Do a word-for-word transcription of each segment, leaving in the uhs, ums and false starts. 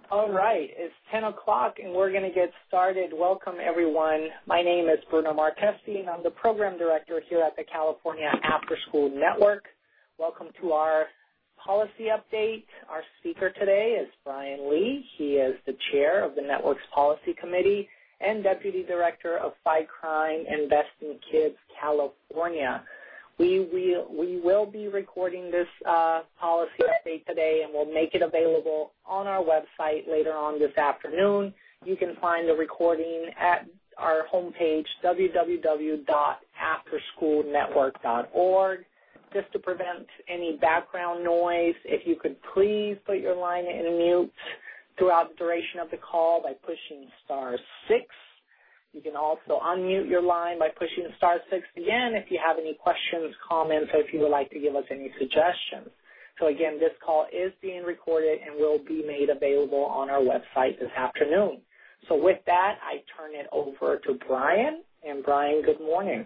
All right, it's ten o'clock and we're going to get started. Welcome, everyone. My name is Bruno Martesti, and I'm the Program Director here at the California After School Network. Welcome to our policy update. Our speaker today is Brian Lee. He is the Chair of the Network's Policy Committee and Deputy Director of Fight Crime Invest in Kids California. We will, we will be recording this uh, policy update today, and we'll make it available on our website later on this afternoon. You can find the recording at our homepage, w w w dot after school network dot org. Just to prevent any background noise, if you could please put your line in mute throughout the duration of the call by pushing star six. You can also unmute your line by pushing star six again if you have any questions, comments, or if you would like to give us any suggestions. So again, this call is being recorded and will be made available on our website this afternoon. So with that, I turn it over to Brian. And Brian, good morning.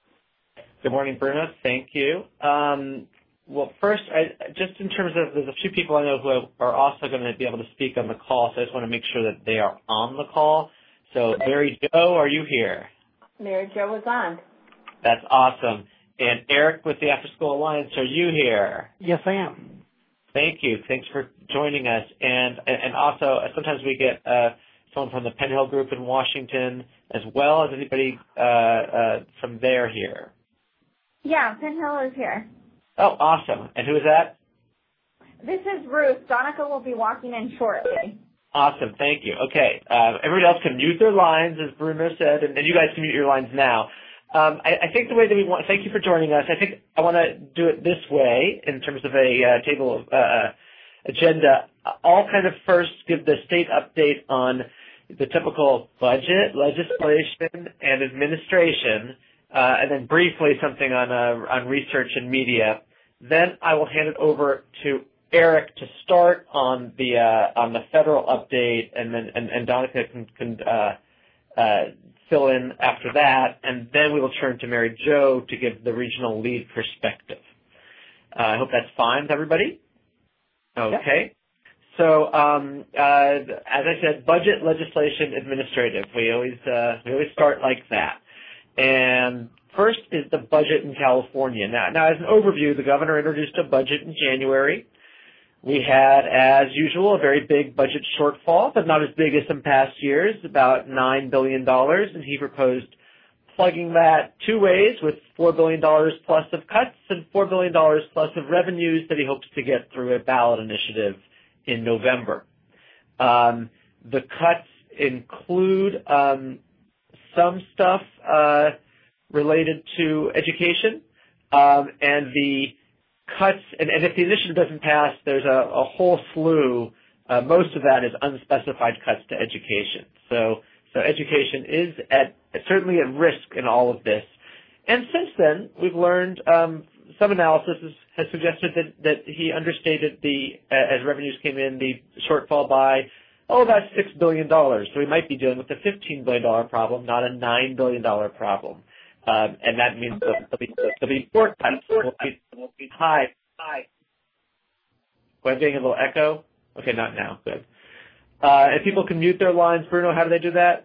Good morning, Bruno. Thank you. Um, well, first, I, just in terms of, there's a few people I know who are also going to be able to speak on the call, so I just want to make sure that they are on the call. So, Mary Jo, are you here? Mary Jo is on. That's awesome. And Eric with the After School Alliance, are you here? Yes, I am. Thank you. Thanks for joining us. And and also, sometimes we get uh, someone from the Penn Hill Group in Washington, as well as anybody uh, uh, from there here. Yeah, Penn Hill is here. Oh, awesome. And who is that? This is Ruth. Donica will be walking in shortly. Awesome. Thank you. Okay. Uh, everybody else can mute their lines, as Bruno said, and, and you guys can mute your lines now. Um, I, I think the way that we want, thank you for joining us. I think I want to do it this way in terms of a uh, table of uh, agenda. I'll kind of first give the state update on the typical budget, legislation, and administration, uh, and then briefly something on uh, on research and media. Then I will hand it over to Eric to start on the uh, on the federal update, and then and, and Donica can, can uh, uh, fill in after that, and then we will turn to Mary Jo to give the regional lead perspective. Uh, I hope that's fine with everybody. Okay. Yep. So um, uh, as I said, budget, legislation, administrative. We always uh, we always start like that. And first is the budget in California. Now, now as an overview, the governor introduced a budget in January. We had, as usual, a very big budget shortfall, but not as big as some past years, about nine billion dollars, and he proposed plugging that two ways with four billion dollars plus of cuts and four billion dollars plus of revenues that he hopes to get through a ballot initiative in November. Um, the cuts include um, some stuff uh, related to education, um, and the cuts, and, and if the initiative doesn't pass, there's a, a whole slew. Uh, most of that is unspecified cuts to education. So, so education is at certainly at risk in all of this. And since then, we've learned um, some analysis has, has suggested that, that he understated the, uh, as revenues came in, the shortfall by oh about six billion dollars. So we might be dealing with a fifteen billion dollars problem, not a nine billion dollars problem. Um, and that means there'll be, there'll be more cuts. Will be, will be high. High. Well, I'm getting a little echo. Okay, not now. Good. Uh, if people can mute their lines, Bruno, how do they do that?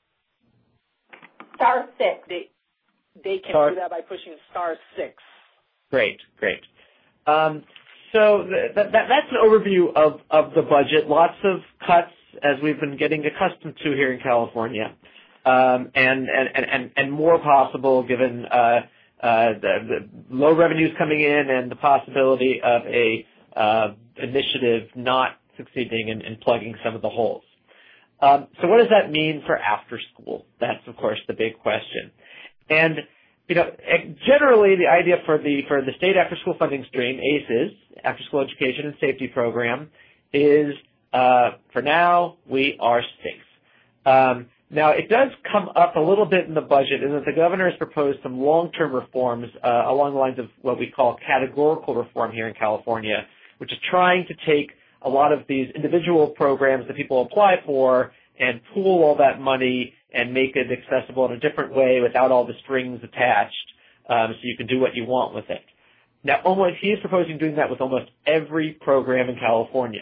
Star six. They, they can star. do that by pushing star six. Great, great. Um, so th- th- that, that's an overview of, of the budget. Lots of cuts, as we've been getting accustomed to here in California. Um, and, and, and, and more possible given uh, uh, the, the low revenues coming in and the possibility of a uh, initiative not succeeding in, in plugging some of the holes. Um, so what does that mean for after school? That's, of course, the big question. And, you know, generally the idea for the, for the state after school funding stream, ACES, After School Education and Safety Program, is uh, for now we are safe. Um, Now, it does come up a little bit in the budget in that the governor has proposed some long-term reforms uh, along the lines of what we call categorical reform here in California, which is trying to take a lot of these individual programs that people apply for and pool all that money and make it accessible in a different way without all the strings attached, um, so you can do what you want with it. Now, almost, he is proposing doing that with almost every program in California.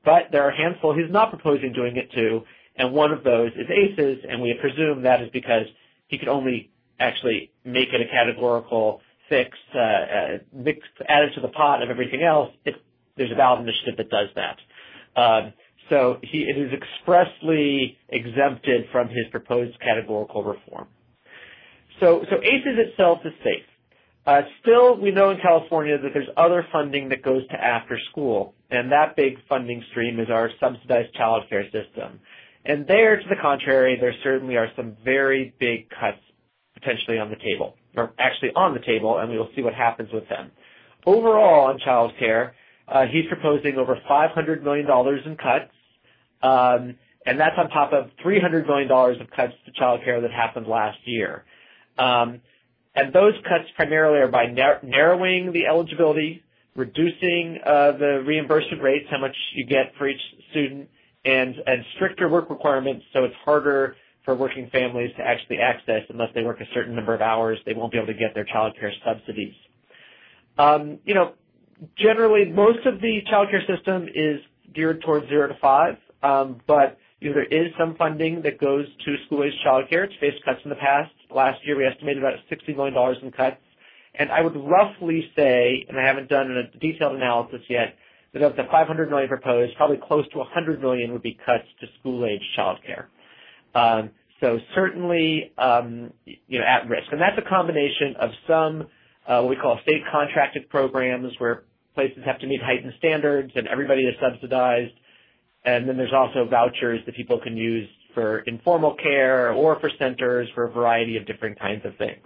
but there are a handful he's not proposing doing it to, and one of those is ACES, and we presume that is because he could only actually make it a categorical fix, uh, uh, mix, added to the pot of everything else if there's a ballot initiative that does that. Um, so he, it is expressly exempted from his proposed categorical reform. So, so ACES itself is safe. Uh, still, we know in California that there's other funding that goes to after school, and that big funding stream is our subsidized child care system. And there, to the contrary, there certainly are some very big cuts potentially on the table, or actually on the table, and we will see what happens with them. Overall, on child care, uh, he's proposing over five hundred million dollars in cuts, um, and that's on top of three hundred million dollars of cuts to child care that happened last year. Um, and those cuts primarily are by nar- narrowing the eligibility, reducing uh, the reimbursement rates, how much you get for each student, and, and stricter work requirements, so it's harder for working families to actually access unless they work a certain number of hours. They won't be able to get their child care subsidies. Um, you know, generally, most of the child care system is geared towards zero to five, um, but you know, there is some funding that goes to school-age child care. It's faced cuts in the past. Last year, we estimated about sixty million dollars in cuts. And I would roughly say, and I haven't done a detailed analysis yet, that of the five hundred million dollars proposed, probably close to one hundred million dollars would be cuts to school-age child care. Um, so certainly, um, you know, at risk. And that's a combination of some uh, what we call state contracted programs where places have to meet heightened standards and everybody is subsidized. And then there's also vouchers that people can use for informal care or for centers for a variety of different kinds of things.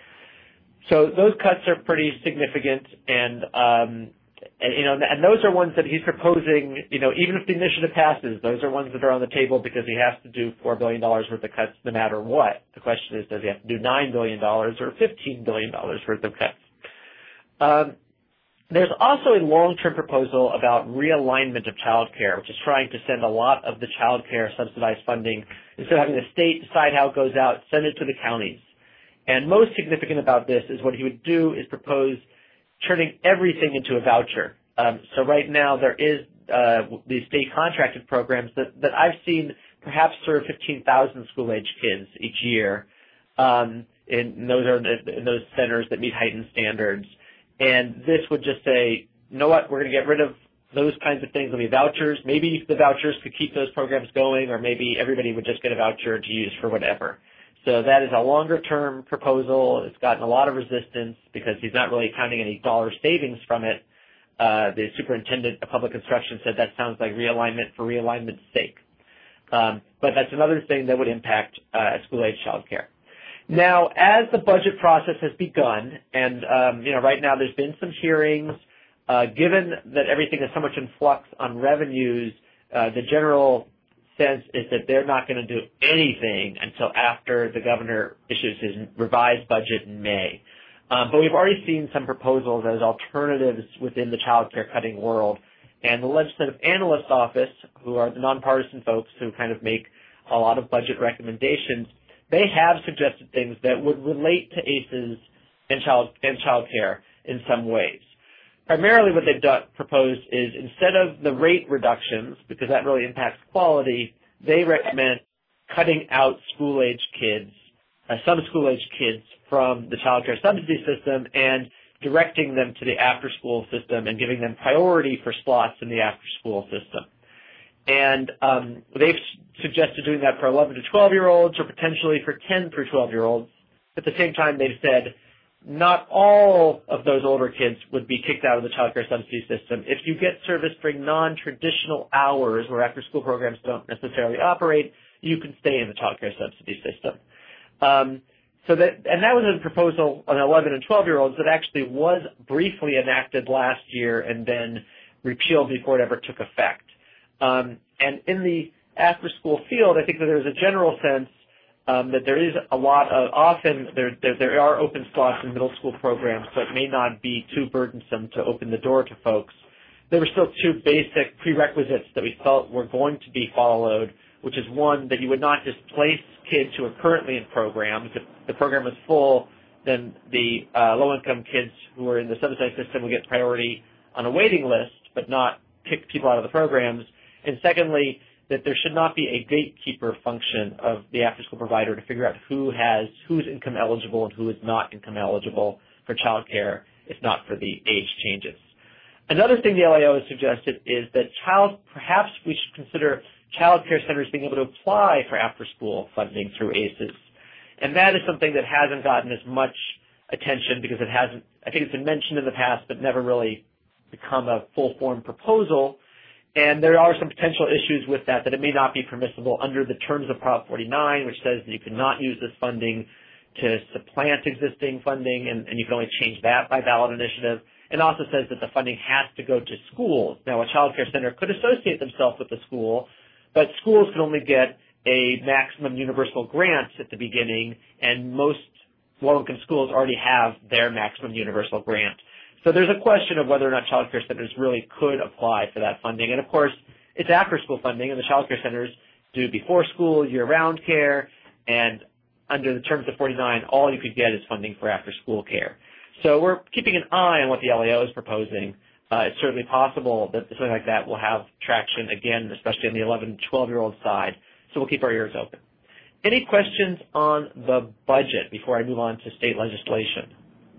So those cuts are pretty significant, and, um, and you know, and those are ones that he's proposing. You know, even if the initiative passes, those are ones that are on the table because he has to do four billion dollars worth of cuts no matter what. The question is, does he have to do nine billion dollars or fifteen billion dollars worth of cuts? Um, There's also a long-term proposal about realignment of child care, which is trying to send a lot of the child care subsidized funding, instead of having the state decide how it goes out, send it to the counties. And most significant about this is what he would do is propose turning everything into a voucher. Um, so right now there is uh, these state contracted programs that, that I've seen perhaps serve fifteen thousand school-age kids each year. Um, and those are in those centers that meet heightened standards. And this would just say, you know what, we're going to get rid of those kinds of things. There'll be vouchers. Maybe the vouchers could keep those programs going, or maybe everybody would just get a voucher to use for whatever. So that is a longer-term proposal. It's gotten a lot of resistance because he's not really counting any dollar savings from it. Uh, the superintendent of public instruction said that sounds like realignment for realignment's sake. Um, but that's another thing that would impact uh, school-age child care. Now, as the budget process has begun, and um, you know, right now there's been some hearings, uh, given that everything is so much in flux on revenues, uh, the general sense is that they're not going to do anything until after the governor issues his revised budget in May. Um, but we've already seen some proposals as alternatives within the child care cutting world, and the Legislative Analyst Office, who are the nonpartisan folks who kind of make a lot of budget recommendations, they have suggested things that would relate to ACEs and child and child care in some ways. Primarily what they've done, proposed is instead of the rate reductions, because that really impacts quality, they recommend cutting out school-age kids, uh, some school-age kids from the child care subsidy system and directing them to the after-school system and giving them priority for slots in the after-school system. And um, they've suggested doing that for eleven to twelve-year-olds or potentially for ten through twelve-year-olds. At the same time, they've said not all of those older kids would be kicked out of the child care subsidy system. If you get service during non-traditional hours where after-school programs don't necessarily operate, you can stay in the child care subsidy system. Um, so that, and that was a proposal on eleven and twelve-year-olds that actually was briefly enacted last year and then repealed before it ever took effect. Um, and in the after-school field, I think that there's a general sense um, that there is a lot of, often there, there, there are open slots in middle school programs, so it may not be too burdensome to open the door to folks. There were still two basic prerequisites that we felt were going to be followed, which is one, that you would not just place kids who are currently in programs. If the program is full, then the uh, low-income kids who are in the subsidized system will get priority on a waiting list, but not kick people out of the programs. And secondly, that there should not be a gatekeeper function of the after-school provider to figure out who has, who's income eligible and who is not income eligible for child care, if not for the age changes. Another thing the L A O has suggested is that child, perhaps we should consider child care centers being able to apply for after-school funding through A C Es. And that is something that hasn't gotten as much attention because it hasn't, I think it's been mentioned in the past, but never really become a full-form proposal. And there are some potential issues with that, that it may not be permissible under the terms of Prop forty-nine, which says that you cannot use this funding to supplant existing funding, and, and you can only change that by ballot initiative. It also says that the funding has to go to schools. Now, a child care center could associate themselves with the school, but schools can only get a maximum universal grant at the beginning, and most low-income schools already have their maximum universal grant. So there's a question of whether or not child care centers really could apply for that funding. And, of course, it's after-school funding, and the child care centers do before-school, year-round care, and under the terms of forty-nine, all you could get is funding for after-school care. So we're keeping an eye on what the L A O is proposing. Uh, it's certainly possible that something like that will have traction, again, especially on the eleven to twelve-year-old side. So we'll keep our ears open. Any questions on the budget before I move on to state legislation?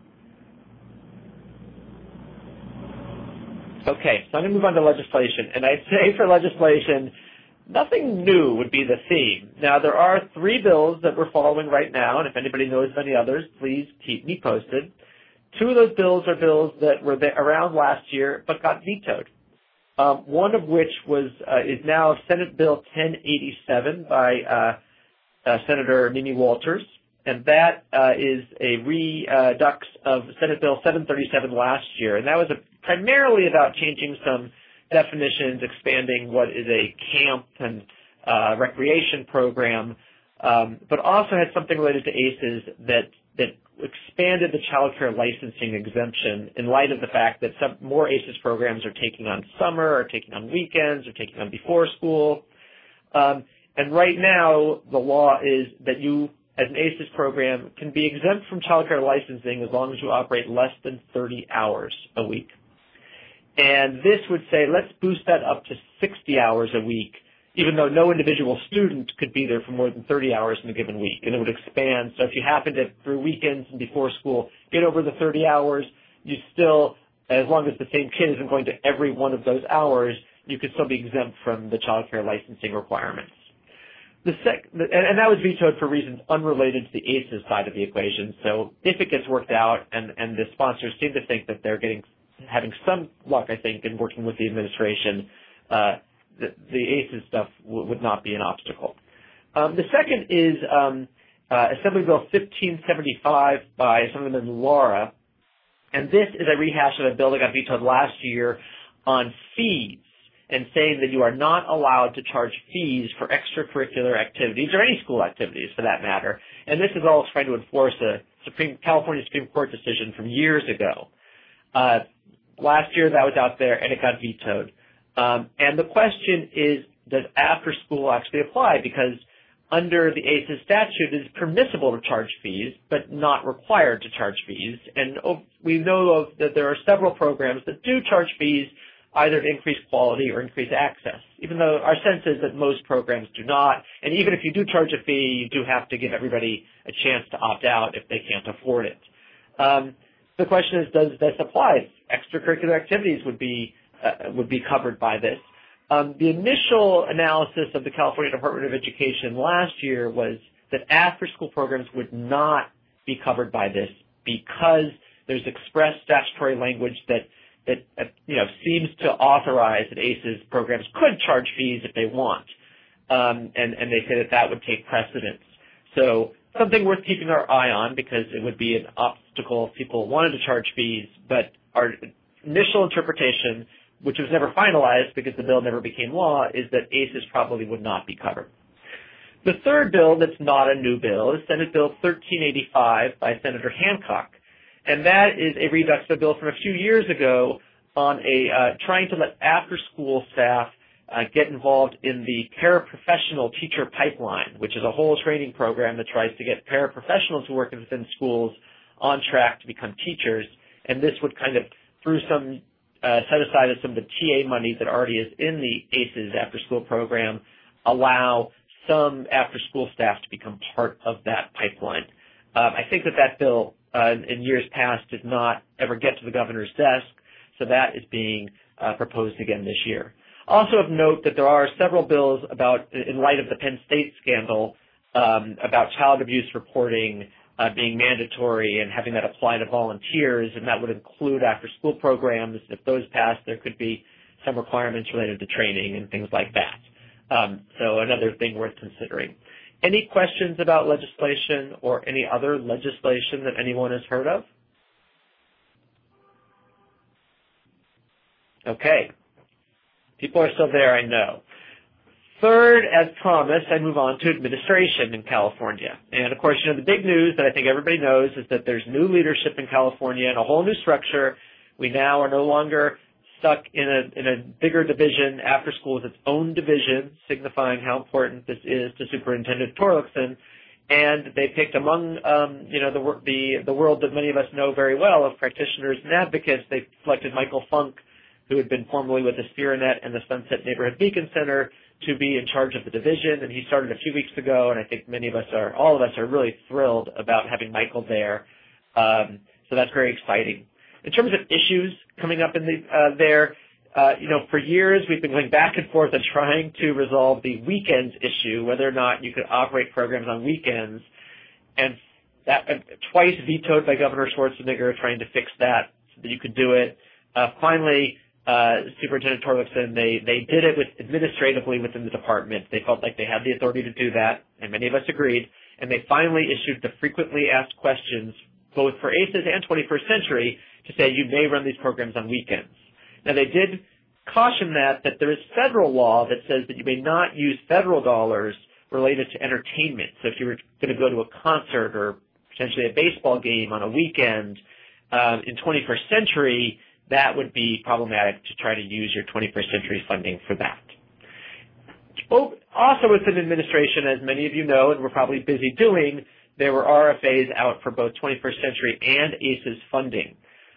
Okay, so I'm going to move on to legislation. And I'd say for legislation, nothing new would be the theme. Now, there are three bills that we're following right now, and if anybody knows of any others, please keep me posted. Two of those bills are bills that were there around last year but got vetoed. Um, one of which was uh, is now Senate Bill ten eighty-seven by uh, uh, Senator Mimi Walters, and that uh, is a redux of Senate Bill seven thirty-seven last year, and that was a, primarily about changing some definitions, expanding what is a camp and uh, recreation program, um, but also had something related to A C Es that that expanded the child care licensing exemption in light of the fact that some more A C Es programs are taking on summer, or taking on weekends, or taking on before school. Um, and right now, the law is that you, as an A C Es program, can be exempt from child care licensing as long as you operate less than thirty hours a week. And this would say, let's boost that up to sixty hours a week, even though no individual student could be there for more than thirty hours in a given week, and it would expand. So if you happen to, through weekends and before school, get over the thirty hours, you still, as long as the same kid isn't going to every one of those hours, you could still be exempt from the child care licensing requirements. The sec- and, and that was vetoed for reasons unrelated to the A C Es side of the equation. So if it gets worked out, and, and the sponsors seem to think that they're getting, having some luck, I think, in working with the administration, uh, The, the A C Es stuff w- would not be an obstacle. Um, the second is um, uh, Assembly Bill fifteen seventy-five by Assemblyman Lara, and this is a rehash of a bill that got vetoed last year on fees, and saying that you are not allowed to charge fees for extracurricular activities, or any school activities for that matter. And this is all trying to enforce a Supreme California Supreme Court decision from years ago. Uh, last year that was out there, and it got vetoed. Um, and the question is, does after school actually apply? Because under the A C Es statute, it is permissible to charge fees, but not required to charge fees. And oh, we know of that there are several programs that do charge fees, either to increase quality or increase access, even though our sense is that most programs do not. And even if you do charge a fee, you do have to give everybody a chance to opt out if they can't afford it. Um, the question is, does this apply? Extracurricular activities would be Uh, would be covered by this. Um, the initial analysis of the California Department of Education last year was that after-school programs would not be covered by this because there's express statutory language that that uh, you know seems to authorize that A C Es programs could charge fees if they want, um, and and they say that that would take precedence. So something worth keeping our eye on, because it would be an obstacle if people wanted to charge fees, but our initial interpretation, which was never finalized because the bill never became law, is that A C Es probably would not be covered. The third bill that's not a new bill is Senate Bill thirteen eighty-five by Senator Hancock, and that is a redux of a bill from a few years ago on a uh, trying to let after-school staff uh, get involved in the paraprofessional teacher pipeline, which is a whole training program that tries to get paraprofessionals who work within schools on track to become teachers, and this would kind of, through some uh, set aside of some of the T A money that already is in the ACES after-school program allow some after-school staff to become part of that pipeline. Um, I think that that bill uh, in years past did not ever get to the governor's desk, so that is being uh, proposed again this year. Also of note that there are several bills about, in light of the Penn State scandal, um, about child abuse reporting uh, being mandatory and having that apply to volunteers, and that would include after-school programs. If those pass, there could be some requirements related to training and things like that. Um, so another thing worth considering. Any questions about legislation or any other legislation that anyone has heard of? Okay. People are still there, I know. Third, as promised, I move on to administration in California. And, of course, you know, the big news that I think everybody knows is that there's new leadership in California and a whole new structure. We now are no longer stuck in a, in a bigger division. After school is its own division, signifying how important this is to Superintendent Torlakson. And they picked among, um, you know, the, the, the world that many of us know very well of practitioners and advocates, they selected Michael Funk, who had been formerly with the Spiranet and the Sunset Neighborhood Beacon Center, to be in charge of the division. And he started a few weeks ago, and I think many of us are, all of us are really thrilled about having Michael there. Um, so that's very exciting. In terms of issues coming up in the, uh, there, uh, you know, for years we've been going back and forth and trying to resolve the weekends issue, whether or not you could operate programs on weekends, and that uh, twice vetoed by Governor Schwarzenegger, trying to fix that so that you could do it. Uh, finally, uh, Superintendent Torlakson, they, they did it with administratively within the department. They felt like they had the authority to do that, and many of us agreed, and they finally issued the frequently asked questions, both for ACES and twenty-first century, to say you may run these programs on weekends. Now, they did caution that, that there is federal law that says that you may not use federal dollars related to entertainment. So if you were going to go to a concert or potentially a baseball game on a weekend, um, in twenty-first century, that would be problematic to try to use your twenty-first century funding for that. Also within administration, as many of you know, and we're probably busy doing, there were R F As out for both twenty-first century and ACES funding.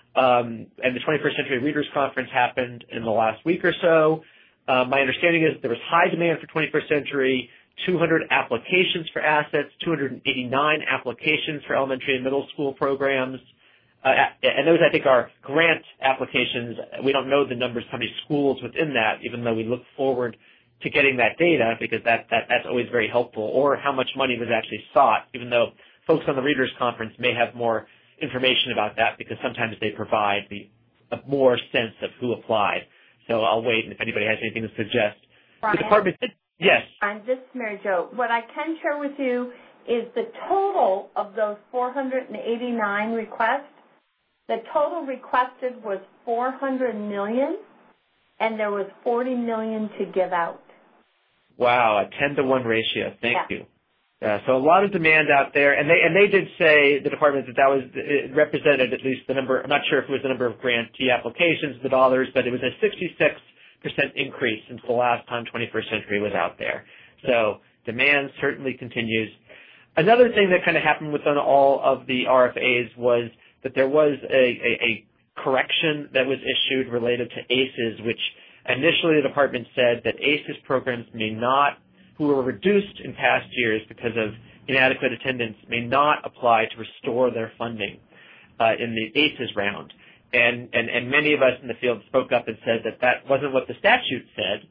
Um, and the twenty-first century Readers Conference happened in the last week or so. Uh, my understanding is there was high demand for twenty-first century, two hundred applications for assets, two hundred eighty-nine applications for elementary and middle school programs. Uh, and those, I think, are grant applications. We don't know the numbers, how many schools within that, even though we look forward to getting that data, because that, that that's always very helpful, or how much money was actually sought, even though folks on the Readers Conference may have more information about that, because sometimes they provide the a more sense of who applied. So I'll wait, and if anybody has anything to suggest. Brian, the department, yes. And this is Mary Jo. What I can share with you is the total of those four hundred eighty-nine requests. The total requested was four hundred million dollars, and there was forty million dollars to give out. Wow, a ten to one ratio. Thank yeah. you. Uh, so a lot of demand out there, and they and they did say, the department, that that was, it represented at least the number, I'm not sure if it was the number of grantee applications, the dollars, but it was a sixty-six percent increase since the last time twenty-first century was out there. So demand certainly continues. Another thing that kind of happened within all of the R F As was that there was a, a, a correction that was issued related to ACES, which initially the department said that ACES programs may not, who were reduced in past years because of inadequate attendance, may not apply to restore their funding uh, in the ACES round. And, and, and many of us in the field spoke up and said that that wasn't what the statute said.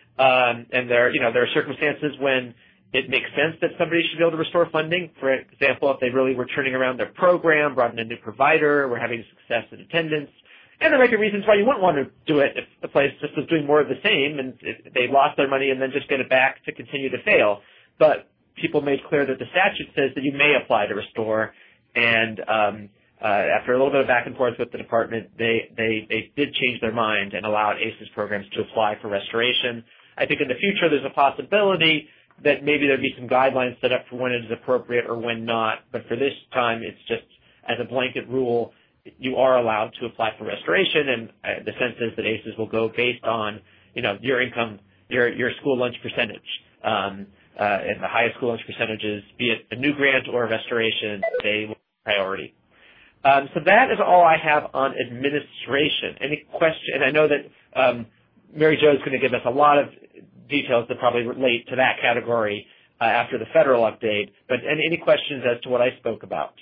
Um, and there, you know, there are circumstances when it makes sense that somebody should be able to restore funding. For example, if they really were turning around their program, brought in a new provider, were having success in attendance. And there might be reasons why you wouldn't want to do it if the place just was doing more of the same and it, they lost their money and then just get it back to continue to fail. But people made clear that the statute says that you may apply to restore. And um, uh, after a little bit of back and forth with the department, they, they, they did change their mind and allowed ACES programs to apply for restoration. I think in the future there's a possibility that maybe there'd be some guidelines set up for when it is appropriate or when not. But for this time, it's just as a blanket rule, you are allowed to apply for restoration, and uh, the sense is that ACES will go based on, you know, your income, your your school lunch percentage, um, uh, and the highest school lunch percentages, be it a new grant or a restoration, they will be priority. Um, so that is all I have on administration. Any question? And I know that um, Mary Jo is going to give us a lot of details that probably relate to that category uh, after the federal update. But any, any questions as to what I spoke about?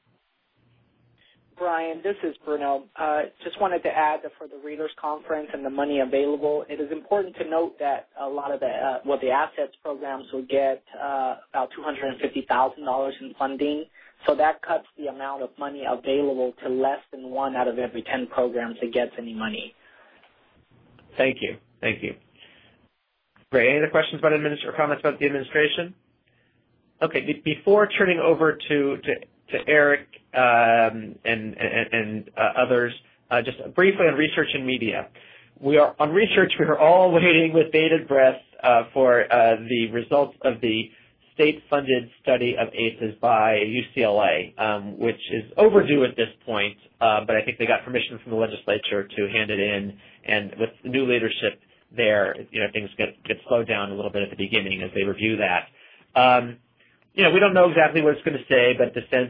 Brian, this is Bruno. Uh, just wanted to add that for the Readers Conference and the money available, it is important to note that a lot of the, uh, well, the assets programs will get uh, about two hundred fifty thousand dollars in funding. So that cuts the amount of money available to less than one out of every ten programs that gets any money. Thank you. Thank you. Great. Any other questions about administration or comments about the administration? Okay. Be before turning over to, to to Eric um, and, and, and uh, others, uh, just briefly on research and media. We are on research. We are all waiting with bated breath uh, for uh, the results of the state-funded study of A C Es by U C L A, um, which is overdue at this point. Uh, but I think they got permission from the legislature to hand it in, and with the new leadership there, you know, things get get slowed down a little bit at the beginning as they review that. Um, You know, we don't know exactly what it's going to say, but the sense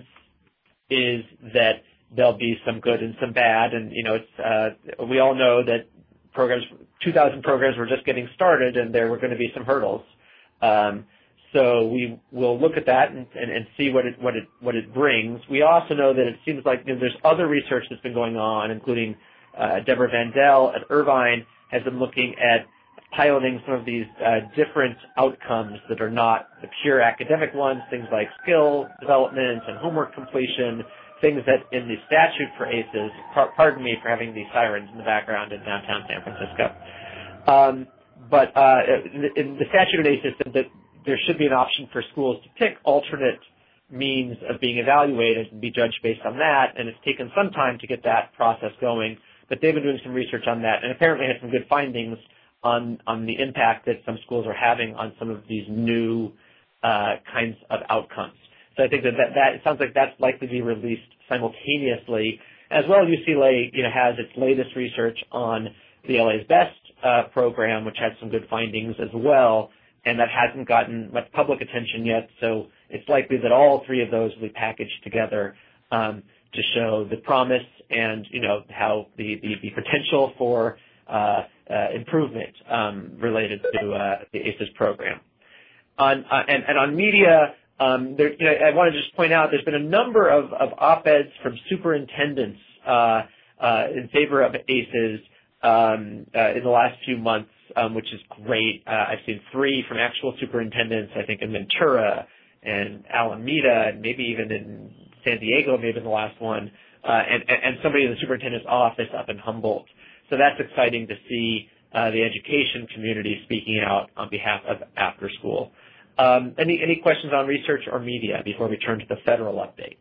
is that there'll be some good and some bad. And, you know, it's, uh, we all know that programs, two thousand programs were just getting started, and there were going to be some hurdles. Um, so we will look at that and, and, and see what it, what it, what it brings. We also know that it seems like, you know, there's other research that's been going on, including uh, Deborah Vandell at Irvine has been looking at piloting some of these uh, different outcomes that are not the pure academic ones, things like skill development and homework completion, things that in the statute for A C Es, par pardon me for having these sirens in the background in downtown San Francisco, um, but uh, in the statute of A C Es, that there should be an option for schools to pick alternate means of being evaluated and be judged based on that, and it's taken some time to get that process going, but they've been doing some research on that and apparently had some good findings on, on the impact that some schools are having on some of these new uh, kinds of outcomes. So I think that, that that it sounds like that's likely to be released simultaneously. As well, U C L A you know, has its latest research on the L A's Best uh, program, which had some good findings as well, and that hasn't gotten much public attention yet. So it's likely that all three of those will be packaged together um, to show the promise and you know how the the, the potential for uh, uh, improvement um, related to uh, the A C Es program. On uh, and, and on media. Um, there, you know, I want to just point out there's been a number of, of op-eds from superintendents uh, uh, in favor of A C Es um, uh, in the last few months, um, which is great. Uh, I've seen three from actual superintendents, I think in Ventura and Alameda, and maybe even in San Diego, maybe in the last one, uh, and, and somebody in the superintendent's office up in Humboldt. So that's exciting to see uh, the education community speaking out on behalf of after school. Um, any, any questions on research or media before we turn to the federal update?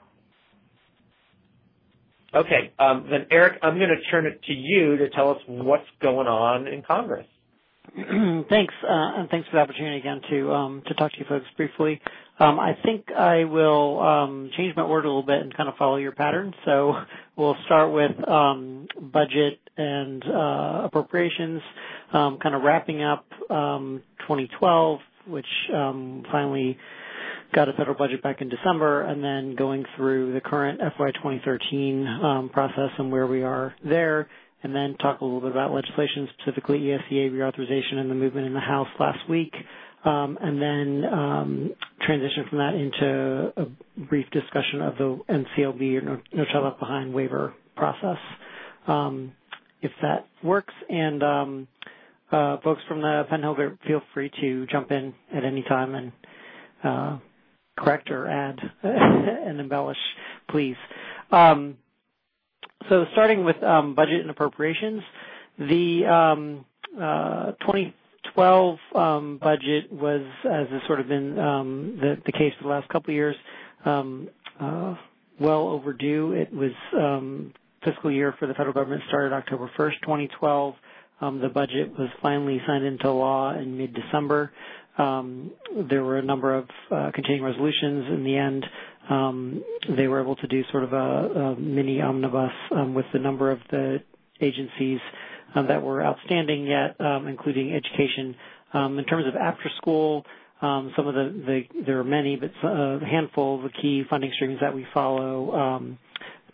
Okay, um, then Eric, I'm going to turn it to you to tell us what's going on in Congress. Thanks, uh, and thanks for the opportunity again to um, to talk to you folks briefly. Um, I think I will um, change my word a little bit and kind of follow your pattern. So we'll start with um, budget and uh, appropriations, um, kind of wrapping up um, twenty twelve. Which um, finally got a federal budget back in December, and then going through the current F Y twenty thirteen um, process and where we are there, and then talk a little bit about legislation, specifically E S E A reauthorization and the movement in the House last week, um, and then um, transition from that into a brief discussion of the N C L B, or No, no Child Left Behind waiver process, um, if that works. And um, Uh, folks from the Penn Hill Group, feel free to jump in at any time and uh, correct or add and embellish, please. Um, so starting with um, budget and appropriations, the um, uh, twenty twelve um, budget was, as has sort of been um, the, the case for the last couple of years, um, uh, well overdue. It was um, fiscal year for the federal government started October first, twenty twelve. Um, the budget was finally signed into law in mid-December. Um, there were a number of uh, continuing resolutions. In the end, um, they were able to do sort of a, a mini omnibus um, with the number of the agencies um, that were outstanding yet, um, including education. Um, in terms of after school, um, some of the, the, there are many, but a handful of the key funding streams that we follow. Um,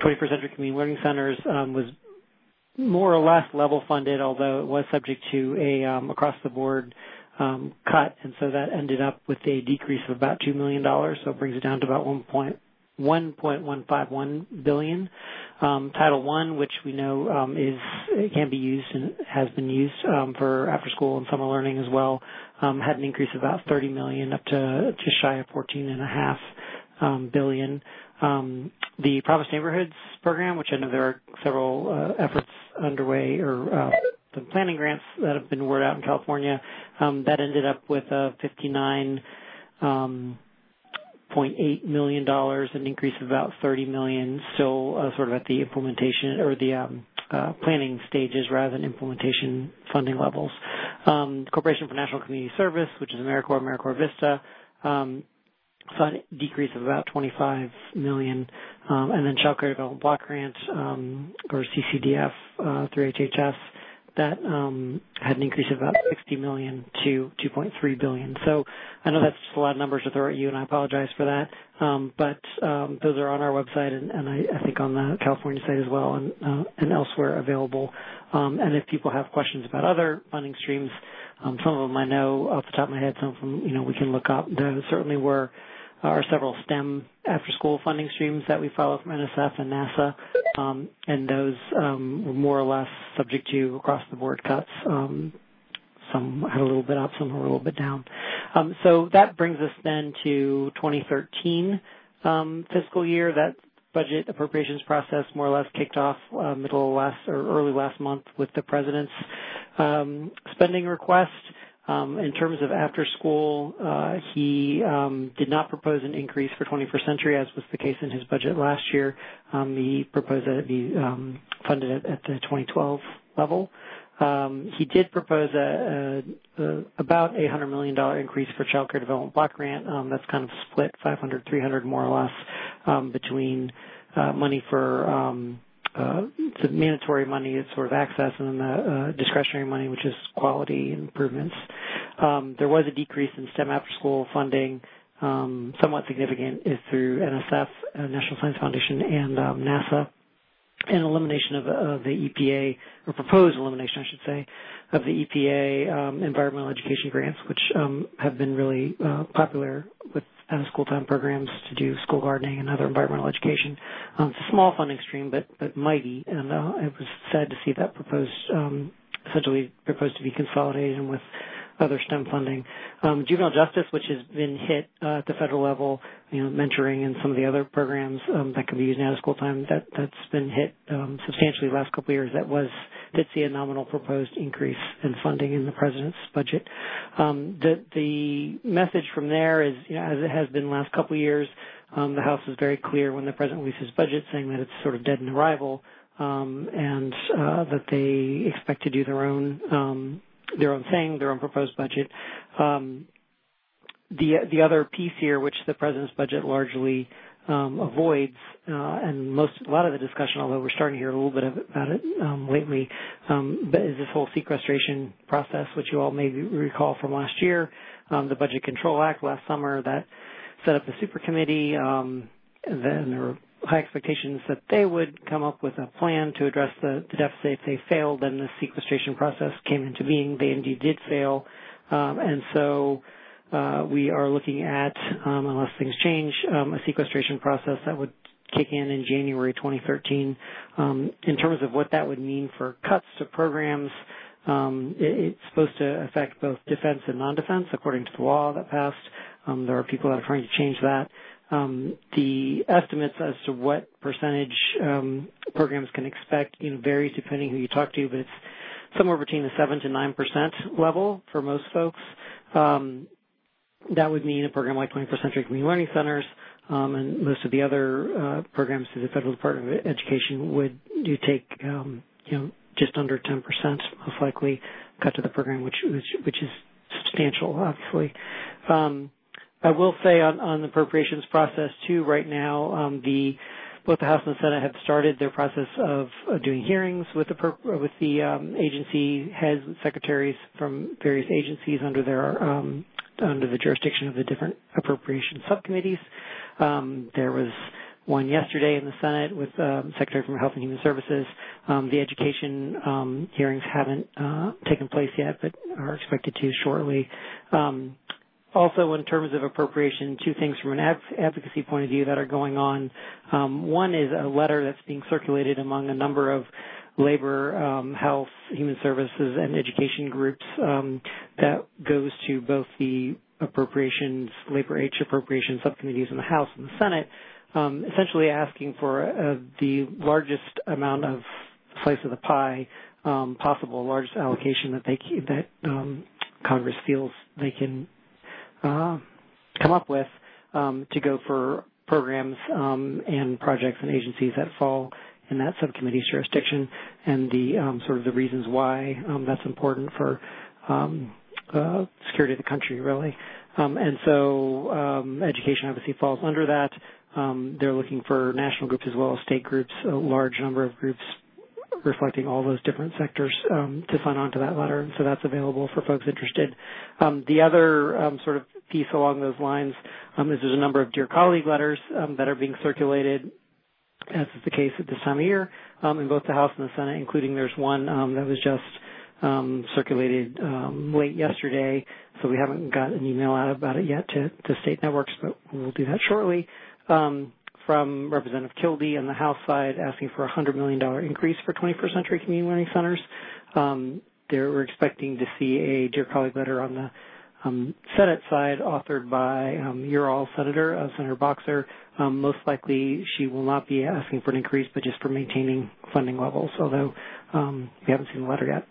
twenty-first Century Community Learning Centers um, was more or less level funded, although it was subject to a um, across-the-board um, cut, and so that ended up with a decrease of about two million dollars, so it brings it down to about one point one five one billion dollars. Um, Title One, which we know um, is it can be used and has been used um, for after-school and summer learning as well, um, had an increase of about thirty million dollars up to just shy of fourteen and a half um, billion. Um, the Promise Neighborhoods program, which I know there are several uh, efforts underway or uh, the planning grants that have been worded out in California, um, that ended up with a fifty-nine point eight million dollars, an increase of about thirty million dollars, still uh, sort of at the implementation or the um, uh, planning stages rather than implementation funding levels. Um, the Corporation for National Community Service, which is AmeriCorps, AmeriCorps Vista, um, saw a decrease of about twenty-five million dollars, um, and then Child Care Development Block Grant, um, or C C D F uh, through H H S, that um, had an increase of about sixty million dollars to two point three billion dollars. So I know that's just a lot of numbers to throw at you, and I apologize for that. Um, but um, those are on our website, and, and I, I think on the California site as well, and, uh, and elsewhere available. Um, and if people have questions about other funding streams, um, some of them I know off the top of my head, some of them, you know, we can look up. There certainly were are several STEM after-school funding streams that we follow from N S F and NASA, um, and those um, were more or less subject to across-the-board cuts. Um, some had a little bit up, some were a little bit down. Um, so that brings us then to twenty thirteen um, fiscal year. That budget appropriations process more or less kicked off uh, middle of last or early last month with the president's um, spending request. Um, in terms of after school, uh, he um, did not propose an increase for twenty-first century, as was the case in his budget last year. Um, he proposed that it be um, funded at, at the twenty twelve level. Um, he did propose a, a, a about a one hundred million dollars increase for Child Care Development Block Grant. Um, that's kind of split five hundred, three hundred more or less um, between uh, money for um, Uh, the mandatory money is sort of access, and then the uh, discretionary money, which is quality improvements. Um, there was a decrease in STEM after-school funding, um, somewhat significant, is through N S F, uh, National Science Foundation, and um, NASA, and elimination of, of the E P A, or proposed elimination, I should say, of the E P A um, environmental education grants, which um, have been really uh, popular with out-of-school time programs to do school gardening and other environmental education. Um, it's a small funding stream, but but mighty, and uh, it was sad to see that proposed, um, essentially proposed to be consolidated with other STEM funding. Um, juvenile justice, which has been hit uh, at the federal level, you know, mentoring and some of the other programs um, that can be used in out-of-school time, that, that's been hit um, substantially the last couple of years. That was did see a nominal proposed increase in funding in the president's budget. Um, the, the message from there is, you know, as it has been the last couple of years, um, the House was very clear when the president released his budget, saying that it's sort of dead in arrival, um, and uh, that they expect to do their own um, their own thing, their own proposed budget. Um, the the other piece here, which the president's budget largely um, avoids, uh, and most a lot of the discussion, although we're starting to hear a little bit of, about it um, lately, um, but is this whole sequestration process, which you all may recall from last year, um, the Budget Control Act last summer that set up a super committee, um, and then there were high expectations that they would come up with a plan to address the, the deficit. If they failed, then the sequestration process came into being. They indeed did fail. Um, and so uh, we are looking at, um, unless things change, um, a sequestration process that would kick in in January twenty thirteen. Um, in terms of what that would mean for cuts to programs, um, it, it's supposed to affect both defense and non-defense, according to the law that passed. Um, there are people that are trying to change that. Um, the estimates as to what percentage um, programs can expect, you know, varies depending who you talk to, but it's somewhere between the seven to nine percent level for most folks. Um, that would mean a program like twenty-first Century Community Learning Centers um, and most of the other uh, programs through the Federal Department of Education would do take, um, you know, just under ten percent most likely cut to the program, which which, which is substantial, obviously. Um, I will say on, on the appropriations process too. Right now, um, the both the House and the Senate have started their process of uh, doing hearings with the with the um, agency heads, secretaries from various agencies under their um, under the jurisdiction of the different appropriation subcommittees. Um, there was one yesterday in the Senate with um, Secretary from Health and Human Services. Um, the education um, hearings haven't uh, taken place yet, but are expected to shortly. Um, also, in terms of appropriation, two things from an advocacy point of view that are going on. Um, one is a letter that's being circulated among a number of labor, um, health, human services, and education groups um, that goes to both the appropriations, labor H appropriation subcommittees in the House and the Senate, um, essentially asking for uh, the largest amount of slice of the pie um, possible, largest allocation that they that um, Congress feels they can uh, come up with um, to go for programs um, and projects and agencies that fall in that subcommittee's jurisdiction, and the um, sort of the reasons why um, that's important for um, uh, security of the country, really. Um, and so um, education obviously falls under that. Um, they're looking for national groups as well as state groups, a large number of groups reflecting all those different sectors um, to sign on to that letter, and so that's available for folks interested. Um, the other um, sort of piece along those lines um, is there's a number of Dear Colleague letters um, that are being circulated, as is the case at this time of year, um, in both the House and the Senate, including there's one um, that was just um, circulated um, late yesterday, so we haven't got an email out about it yet to, to state networks, but we'll do that shortly, um, from Representative Kildee on the House side asking for a one hundred million dollars increase for twenty-first century community learning centers. Um, we're expecting to see a Dear Colleague letter on the Um, Senate side, authored by um, your all Senator, uh, Senator Boxer. Um, most likely she will not be asking for an increase, but just for maintaining funding levels, although um, we haven't seen the letter yet.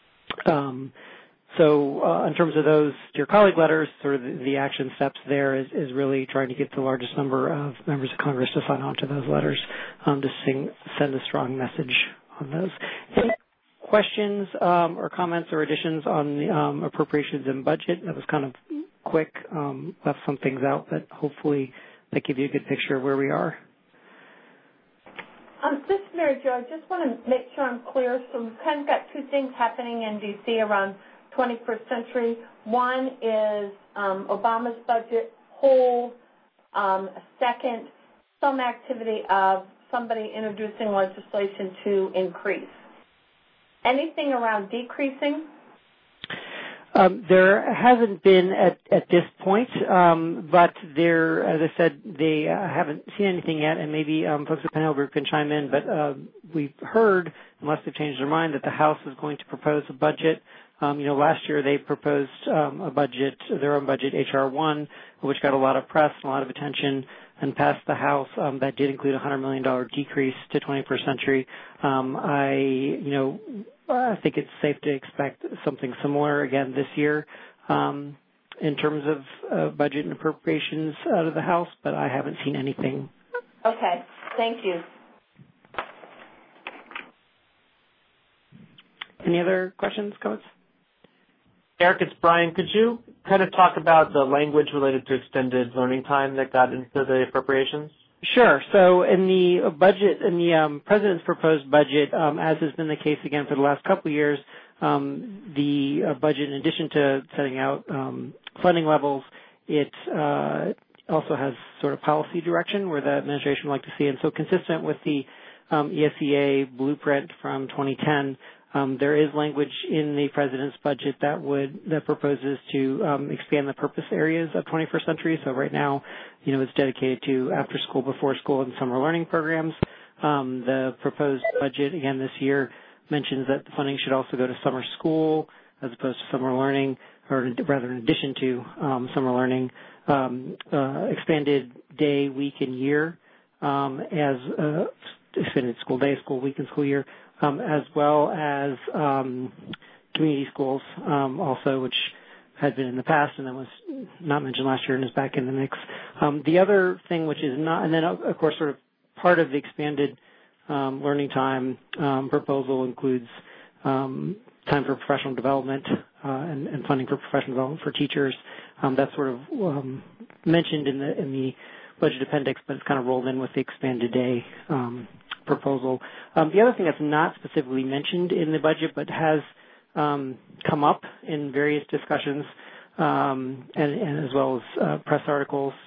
Um, so uh, in terms of those Dear Colleague letters, sort of the, the action steps there is, is really trying to get the largest number of members of Congress to sign on to those letters um, to sing, send a strong message on those. Any questions um, or comments or additions on the um, appropriations and budget? That was kind of quick, um, left some things out, but hopefully that gives you a good picture of where we are. Um, this is Mary Jo. I just want to make sure I'm clear. So we've kind of got two things happening in D C around twenty-first century. One is um, Obama's budget hold. Um, second, some activity of somebody introducing legislation to increase. Anything around decreasing? Um, there hasn't been at, at this point, um, but there, as I said, they uh, haven't seen anything yet, and maybe um, folks at Panel Group can chime in, but uh, we've heard, unless they've changed their mind, that the House is going to propose a budget. Um, you know, last year they proposed um, a budget, their own budget, H R one, which got a lot of press and a lot of attention, and passed the House. Um, that did include a one hundred million dollars decrease to twenty-first century. Um, I, you know, I think it's safe to expect something similar again this year um, in terms of uh, budget and appropriations out of the House, but I haven't seen anything. Okay. Thank you. Any other questions, comments? Eric, it's Brian. Could you kind of talk about the language related to extended learning time that got into the appropriations? Sure. So in the budget, in the um, President's proposed budget, um, as has been the case again for the last couple of years, um, the uh, budget, in addition to setting out um, funding levels, it uh, also has sort of policy direction where the administration would like to see. And so consistent with the um, E S E A blueprint from twenty ten, Um, there is language in the President's budget that would that proposes to um, expand the purpose areas of twenty-first century. So right now, you know, it's dedicated to after school, before school, and summer learning programs. Um, the proposed budget again this year mentions that the funding should also go to summer school as opposed to summer learning, or rather in addition to um, summer learning, um, uh, expanded day, week, and year um, as uh, expanded school day, school week, and school year. Um, as well as um, community schools um, also, which had been in the past and then was not mentioned last year and is back in the mix. Um, the other thing which is not, and then of course sort of part of the expanded um, learning time um, proposal includes um, time for professional development uh, and, and funding for professional development for teachers. Um, that's sort of um, mentioned in the in the budget appendix, but it's kind of rolled in with the expanded day um, proposal. Um, the other thing that's not specifically mentioned in the budget but has um, come up in various discussions um, and, and as well as uh, press articles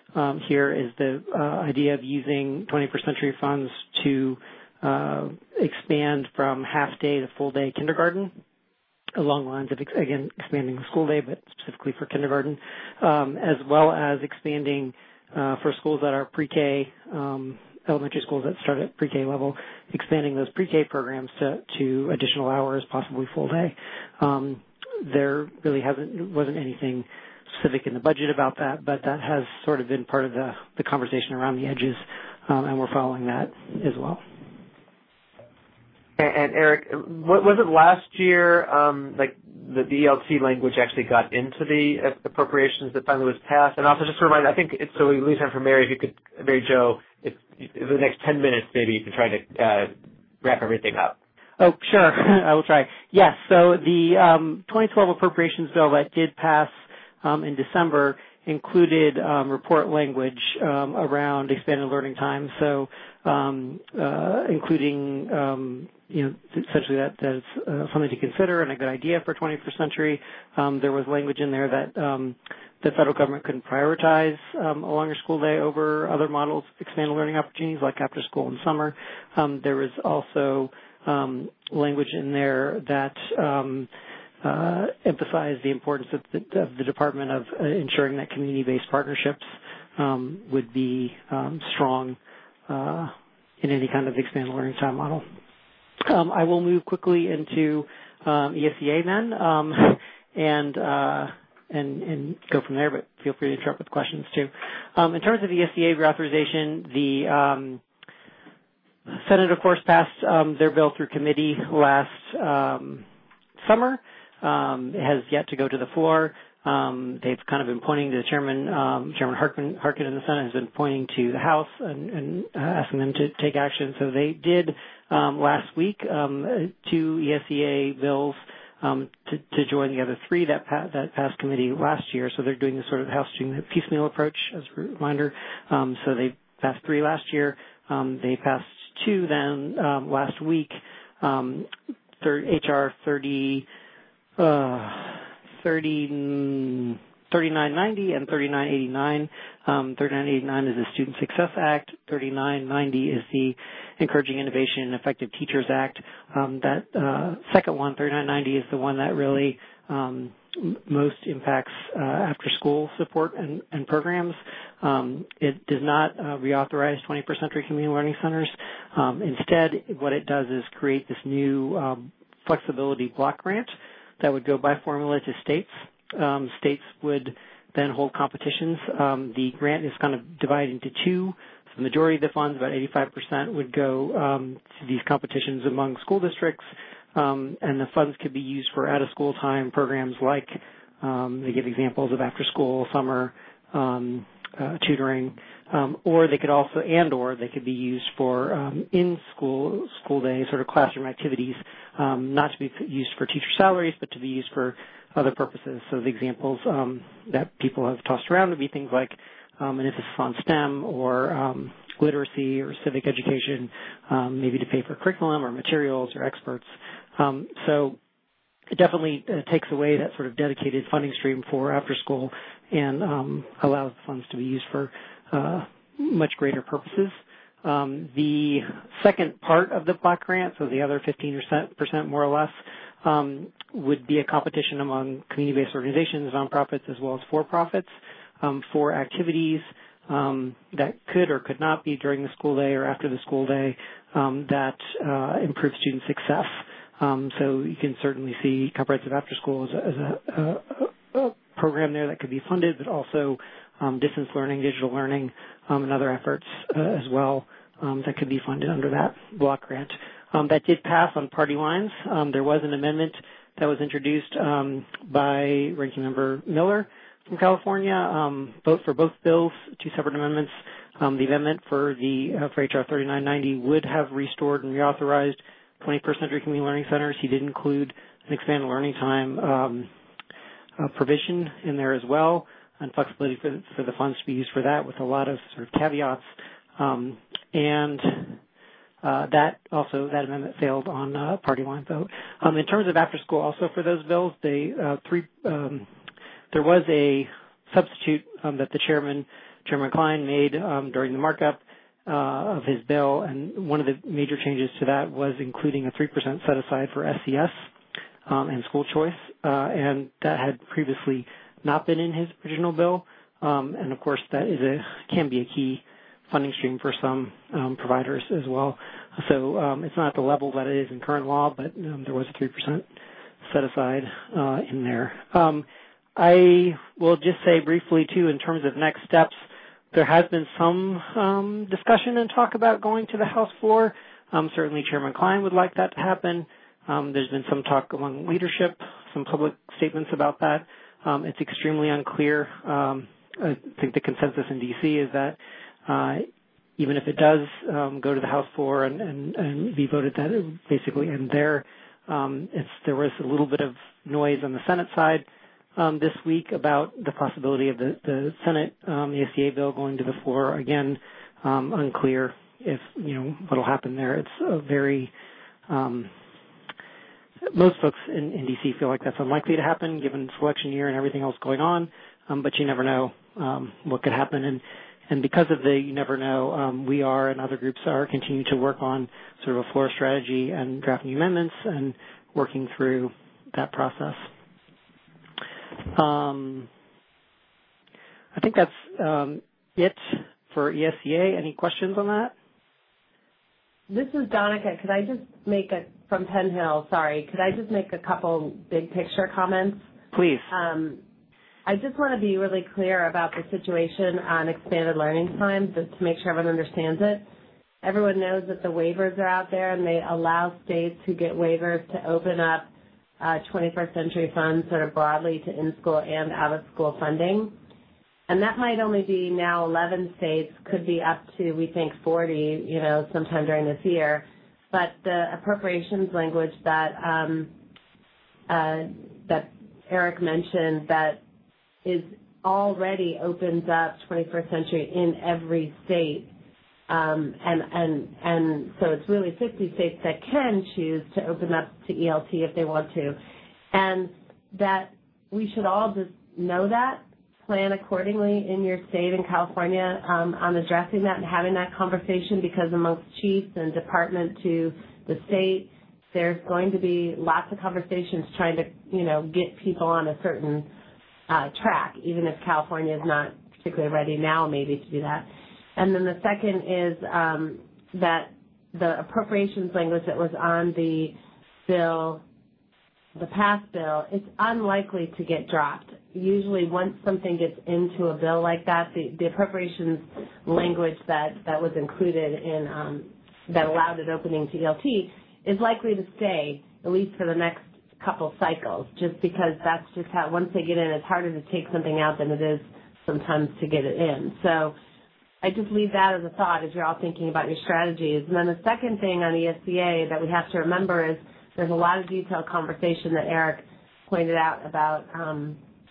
um, here is the uh, idea of using twenty-first century funds to uh, expand from half-day to full-day kindergarten, along the lines of, again, expanding the school day, but specifically for kindergarten, um, as well as expanding uh, for schools that are pre-K, um, elementary schools that start at pre-K level, expanding those pre-K programs to, to additional hours, possibly full day. Um, there really hasn't wasn't anything specific in the budget about that, but that has sort of been part of the, the conversation around the edges, um, and we're following that as well. And, and Eric, what, was it last year, um, like the, the E L T language actually got into the appropriations that finally was passed? And also just to remind, I think it's, so we leave time for Mary, if you could, Mary Jo, if, if the next ten minutes maybe you can try to uh, wrap everything up. Oh, sure. I will try. Yes, so the um, twenty twelve appropriations bill that did pass um, in December included um, report language um, around expanded learning time, so um, uh, including um, you know, essentially that that's uh, something to consider and a good idea for twenty-first century. Um, there was language in there that um, the federal government couldn't prioritize um, a longer school day over other models, expanded learning opportunities like after school and summer. Um, there was also um, language in there that um, uh, emphasized the importance of the, of the Department of uh, ensuring that community-based partnerships um, would be um, strong uh, in any kind of expanded learning time model. Um, I will move quickly into um, E S E A then, um, and, uh, and and go from there. But feel free to interrupt with questions too. Um, in terms of E S E A reauthorization, the um, Senate, of course, passed um, their bill through committee last um, summer. Um, it has yet to go to the floor. Um, they've kind of been pointing to the chairman, um, Chairman Harkin, Harkin in the Senate has been pointing to the House and, and uh, asking them to take action. So they did um, last week um, two E S E A bills um, to, to join the other three that, pa- that passed committee last year. So they're doing the sort of House doing the piecemeal approach as a reminder. Um, so they passed three last year. Um, they passed two then um, last week. Um, H R thirty. Uh, thirty, thirty-nine ninety and thirty-nine eighty-nine. Um, thirty-nine eighty-nine is the Student Success Act. thirty-nine ninety is the Encouraging Innovation and Effective Teachers Act. Um, that uh, second one, thirty-nine ninety, is the one that really um, m- most impacts uh, after-school support and, and programs. Um, it does not uh, reauthorize twenty-first century community learning centers. Um, instead, what it does is create this new um, flexibility block grant that would go by formula to states. Um, states would then hold competitions. Um, the grant is kind of divided into two. So the majority of the funds, about eighty-five percent, would go um, to these competitions among school districts, um, and the funds could be used for out-of-school time programs like, um, they give examples of after-school, summer, um, uh, tutoring, um, or they could also, and or they could be used for um, in-school school day sort of classroom activities, um, not to be used for teacher salaries, but to be used for other purposes. So the examples um, that people have tossed around would be things like um, an emphasis on STEM or um, literacy or civic education, um, maybe to pay for curriculum or materials or experts. Um, so it definitely uh, takes away that sort of dedicated funding stream for after school and um, allows the funds to be used for uh, much greater purposes. Um, the second part of the block grant, so the other fifteen percent more or less, um, would be a competition among community-based organizations, nonprofits, as well as for-profits um, for activities um, that could or could not be during the school day or after the school day um, that uh, improve student success. Um, so you can certainly see comprehensive after school as a, as a, a, a program there that could be funded, but also um, distance learning, digital learning, um, and other efforts uh, as well um, that could be funded under that block grant. Um, that did pass on party lines. Um, there was an amendment that was introduced um, by Ranking Member Miller from California, um, vote for both bills, two separate amendments. Um, the amendment for the uh, for H R thirty-nine ninety would have restored and reauthorized twenty-first century community learning centers. He did include an expanded learning time um, uh, provision in there as well, and flexibility for, for the funds to be used for that with a lot of sort of caveats. Um, and uh, that also, that amendment failed on uh, party line vote. Um, in terms of after school also for those bills, they, uh, three, um, there was a substitute um, that the chairman Chairman Klein made um, during the markup uh, of his bill, and one of the major changes to that was including a three percent set aside for S E S um, and school choice, uh, and that had previously not been in his original bill. Um, and of course, that is a can be a key funding stream for some um, providers as well. So um, it's not at the level that it is in current law, but um, there was a three percent set aside uh, in there. Um, I will just say briefly, too, in terms of next steps, there has been some um, discussion and talk about going to the House floor. Um, certainly Chairman Klein would like that to happen. Um, there's been some talk among leadership, some public statements about that. Um, it's extremely unclear. Um, I think the consensus in D C is that uh, even if it does um, go to the House floor and, and, and be voted, that it would basically end there. Um, it's, there was a little bit of noise on the Senate side um, this week about the possibility of the, the Senate um, the A C A bill going to the floor. Again, um, unclear if, you know, what will happen there. It's a very um, most folks in, in D C feel like that's unlikely to happen given selection year and everything else going on, um, but you never know um, what could happen. And, and because of the you never know, um, we are and other groups are continuing to work on sort of a floor strategy and drafting amendments and working through that process. Um, I think that's um, it for E S C A. Any questions on that? This is Donica. Could I just make a, from Penn Hill, sorry, could I just make a couple big picture comments? Please. Um, I just want to be really clear about the situation on expanded learning time to make sure everyone understands it. Everyone knows that the waivers are out there and they allow states who get waivers to open up uh, twenty-first century funds sort of broadly to in-school and out-of-school funding. And that might only be now eleven states, could be up to, we think, forty, you know, sometime during this year. But the appropriations language that um, uh, that Eric mentioned that is already opens up twenty-first century in every state. Um, and, and, and so it's really fifty states that can choose to open up to E L T if they want to. And that we should all just know that, plan accordingly in your state in California um, on addressing that and having that conversation, because amongst chiefs and department to the state, there's going to be lots of conversations trying to, you know, get people on a certain uh, track, even if California is not particularly ready now maybe to do that. And then the second is um, that the appropriations language that was on the bill, the past bill, it's unlikely to get dropped. Usually once something gets into a bill like that, the, the appropriations language that, that was included in, um, that allowed it opening to E L T is likely to stay, at least for the next couple cycles, just because that's just how, once they get in, it's harder to take something out than it is sometimes to get it in. So I just leave that as a thought as you're all thinking about your strategies. And then the second thing on E S C A that we have to remember is there's a lot of detailed conversation that Eric pointed out about um,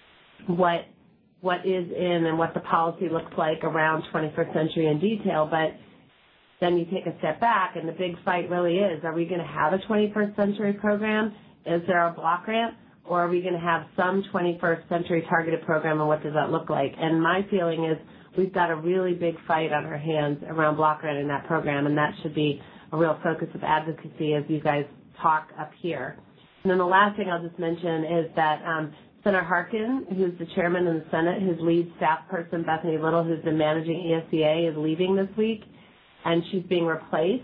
what what is in and what the policy looks like around twenty-first century in detail. But then you take a step back, and the big fight really is, are we going to have a twenty-first century program? Is there a block grant? Or are we going to have some twenty-first century targeted program, and what does that look like? And my feeling is we've got a really big fight on our hands around block grant in that program, and that should be a real focus of advocacy as you guys talk up here. And then the last thing I'll just mention is that um, Senator Harkin, who's the chairman in the Senate, his lead staff person, Bethany Little, who's been managing E S C A, is leaving this week, and she's being replaced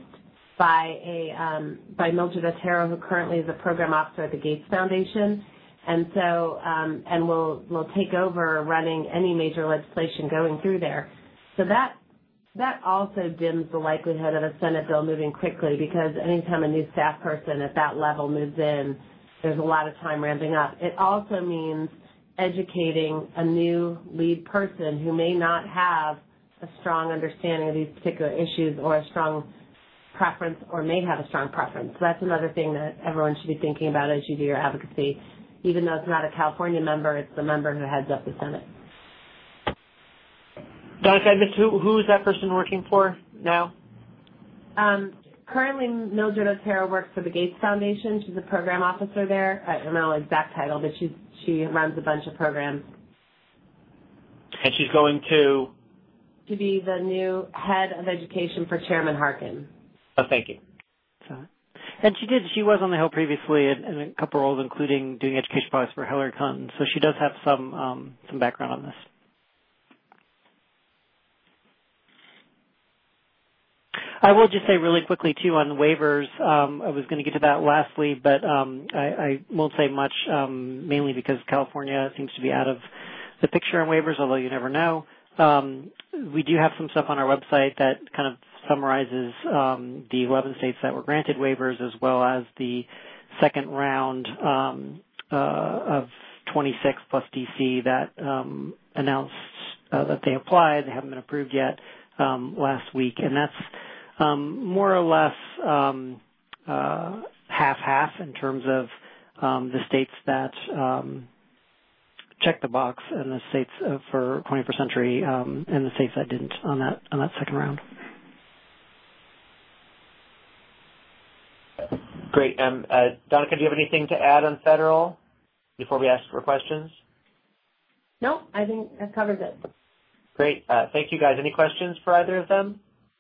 by a um, by Mildred Otero, who currently is a program officer at the Gates Foundation, and so um, and will will take over running any major legislation going through there. So that that also dims the likelihood of a Senate bill moving quickly, because anytime a new staff person at that level moves in, there's a lot of time ramping up. It also means educating a new lead person who may not have a strong understanding of these particular issues or a strong preference, or may have a strong preference. So that's another thing that everyone should be thinking about as you do your advocacy. Even though it's not a California member, it's the member who heads up the Senate. Donica, I missed who, who is that person working for now? Um, currently, Mildred Otero works for the Gates Foundation. She's a program officer there. I don't know the exact title, but she's, she runs a bunch of programs. And she's going to? to be the new head of education for Chairman Harkin. Oh, thank you. So, and she did. She was on the Hill previously in, in a couple roles, including doing education policy for Hillary Clinton. So she does have some um, some background on this. I will just say really quickly, too, on waivers, um, I was going to get to that lastly, but um, I, I won't say much, um, mainly because California seems to be out of the picture on waivers, although you never know. Um, we do have some stuff on our website that kind of summarizes um, the eleven states that were granted waivers, as well as the second round um, uh, of twenty-six plus D C that um, announced uh, that they applied. They haven't been approved yet um, last week, and that's Um, more or less um, uh, half-half in terms of um, the states that um, check the box and the states uh, for twenty-first century um, and the states that didn't on that on that second round. Great. Um, uh, Donica, do you have anything to add on federal before we ask for questions? No, I think that covers it. Great. Uh, thank you, guys. Any questions for either of them?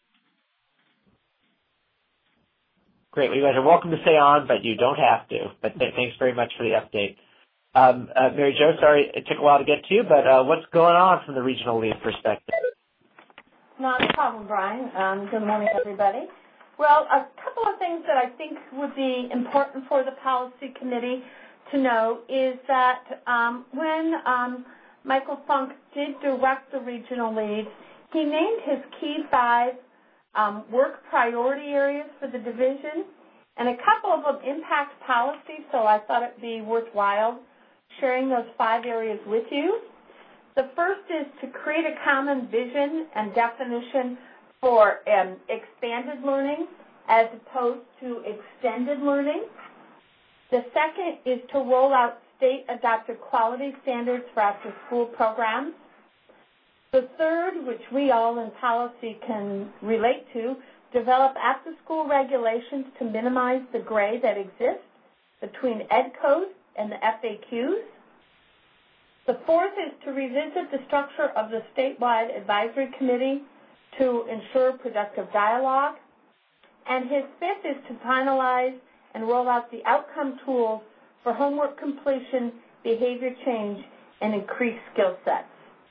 Great. Well, you guys are welcome to stay on, but you don't have to. But th- thanks very much for the update. Um, uh, Mary Jo, sorry it took a while to get to you, but uh, what's going on from the regional lead perspective? Not a problem, Brian. Um, good morning, everybody. Well, a couple of things that I think would be important for the policy committee to know is that um, when um, Michael Funk did direct the regional leads, he named his key five Um, work priority areas for the division, and a couple of them impact policy, so I thought it would be worthwhile sharing those five areas with you. The first is to create a common vision and definition for um, expanded learning as opposed to extended learning. The second is to roll out state-adopted quality standards for after-school programs. The third, which we all in policy can relate to, develop after-school regulations to minimize the gray that exists between Ed Code and the F A Qs. The fourth is to revisit the structure of the statewide advisory committee to ensure productive dialogue. And his fifth is to finalize and roll out the outcome tools for homework completion, behavior change, and increased skill sets.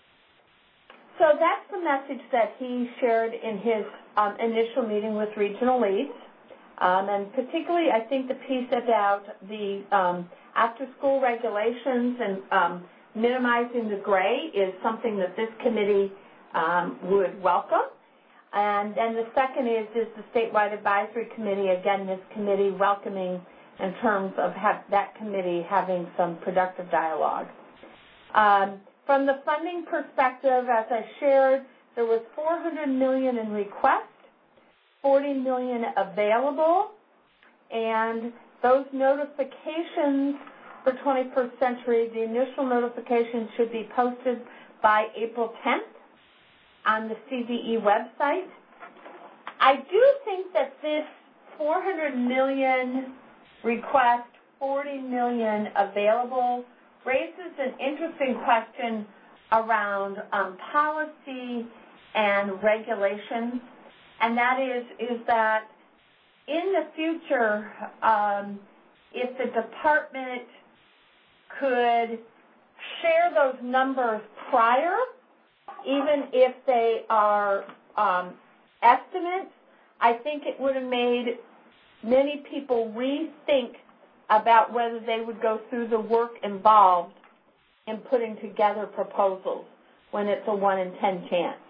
So that's the message that he shared in his um, initial meeting with regional leads. Um, and particularly, I think the piece about the um, after-school regulations and um, minimizing the gray is something that this committee um, would welcome. And then the second is, is the statewide advisory committee, again, this committee welcoming in terms of have that committee having some productive dialogue. Um, From the funding perspective, as I shared, there was four hundred million dollars in request, forty million dollars available, and those notifications for twenty-first century, the initial notifications should be posted by April tenth on the C D E website. I do think that this four hundred million dollars request, forty million dollars available, raises an interesting question around um, policy and regulations, and that is, is that in the future, um, if the department could share those numbers prior, even if they are um, estimates, I think it would have made many people rethink about whether they would go through the work involved in putting together proposals when it's a one in ten chance.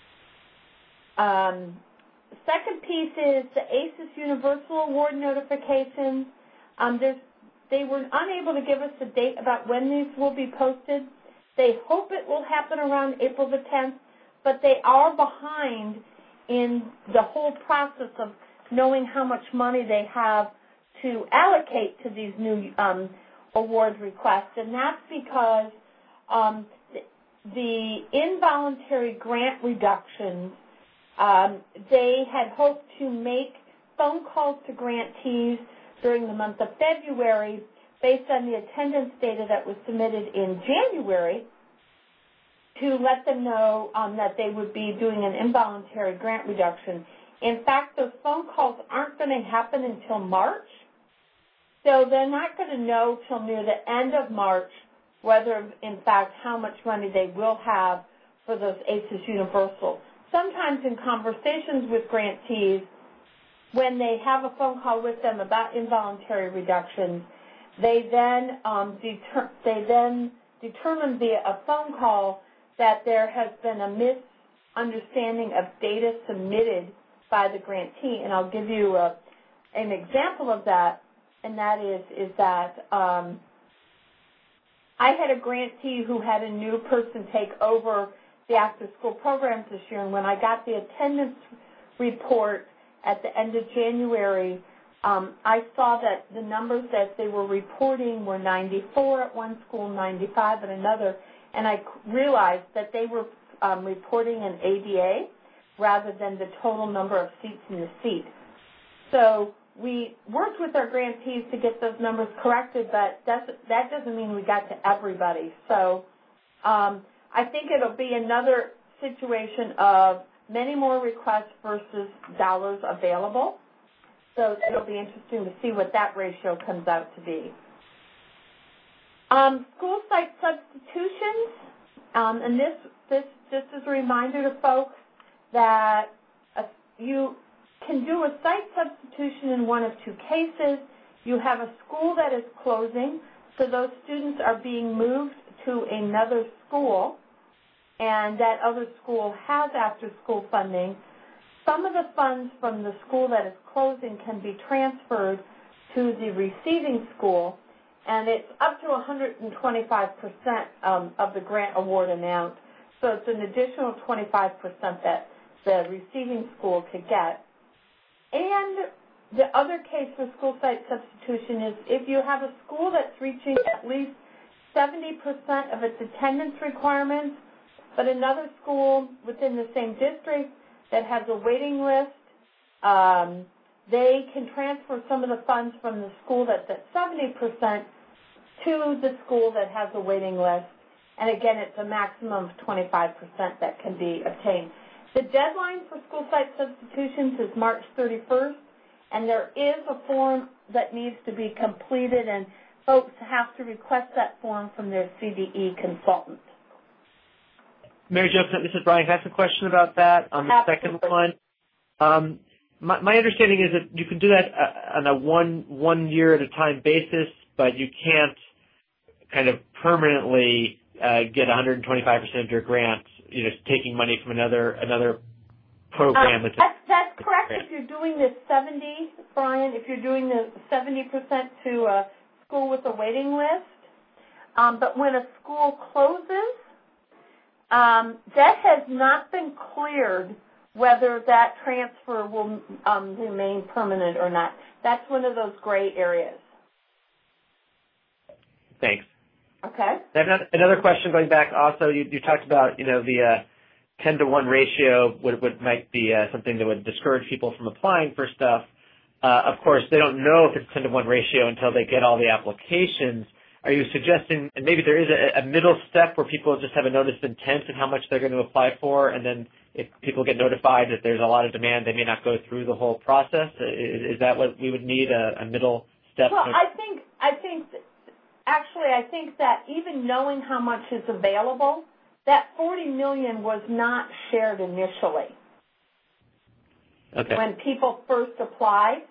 Um, second piece is the A C E S Universal Award notifications. Um, they were unable to give us a date about when these will be posted. They hope it will happen around April the tenth, but they are behind in the whole process of knowing how much money they have to allocate to these new um, award requests, and that's because um, the involuntary grant reductions, um, they had hoped to make phone calls to grantees during the month of February based on the attendance data that was submitted in January to let them know um, that they would be doing an involuntary grant reduction. In fact, those phone calls aren't going to happen until March, so they're not going to know till near the end of March whether, in fact, how much money they will have for those A C E S Universal. Sometimes in conversations with grantees, when they have a phone call with them about involuntary reductions, they then um, deter- they then determine via a phone call that there has been a misunderstanding of data submitted by the grantee. And I'll give you a, an example of that, and that is, is that um, I had a grantee who had a new person take over the after-school programs this year, and when I got the attendance report at the end of January, um, I saw that the numbers that they were reporting were ninety-four at one school, ninety-five at another, and I realized that they were um, reporting an A D A rather than the total number of seats in the seat. So we worked with our grantees to get those numbers corrected, but that's, that doesn't mean we got to everybody. So um, I think it'll be another situation of many more requests versus dollars available. So it'll be interesting to see what that ratio comes out to be. Um, school site substitutions, um, and this, this just as a reminder to folks that uh, you can do a site substitution in one of two cases. You have a school that is closing, so those students are being moved to another school, and that other school has after-school funding. Some of the funds from the school that is closing can be transferred to the receiving school, and it's up to one hundred twenty-five percent um, of the grant award amount. So it's an additional twenty-five percent that the receiving school could get. And the other case for school site substitution is if you have a school that's reaching at least seventy percent of its attendance requirements, but another school within the same district that has a waiting list, um, they can transfer some of the funds from the school that's at seventy percent to the school that has a waiting list. And again, it's a maximum of twenty-five percent that can be obtained. The deadline for school site substitutions is March thirty-first, and there is a form that needs to be completed, and folks have to request that form from their C D E consultant. Mary Jo, this is Brian. Can I ask a question about that on the Absolutely. second one? Um, my, my understanding is that you can do that uh, on a one one year at a time basis, but you can't kind of permanently uh, get one hundred twenty-five percent of your grant, you know, taking money from another another program. Um, that's, that's, that's correct. If you're doing the seventy, Brian, if you're doing the seventy percent to a school with a waiting list, um, but when a school closes, Um, that has not been cleared whether that transfer will um, remain permanent or not. That's one of those gray areas. Thanks. Okay. Another question going back also, you, you talked about, you know, the uh, ten to one ratio would, would might be uh, something that would discourage people from applying for stuff. Uh, of course, they don't know if it's ten to one ratio until they get all the applications. Are you suggesting, and maybe there is a, a middle step where people just have a notice of intent and how much they're going to apply for, and then if people get notified that there's a lot of demand, they may not go through the whole process? Is, is that what we would need, a, a middle step? Well, I think, I think, actually, I think that even knowing how much is available, that forty million dollars was not shared initially. Okay. When people first applied.